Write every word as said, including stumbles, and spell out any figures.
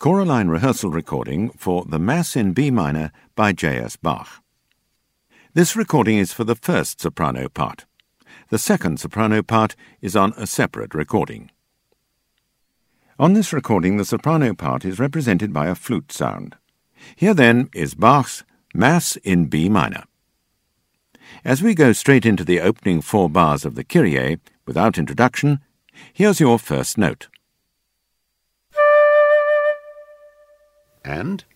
Choraline rehearsal recording for the Mass in B minor by J S Bach. This recording is for the first soprano part. The second soprano part is on a separate recording. On this recording, the soprano part is represented by a flute sound. Here, then, is Bach's Mass in B minor. As we go straight into the opening four bars of the Kyrie, without introduction, here's your first note. And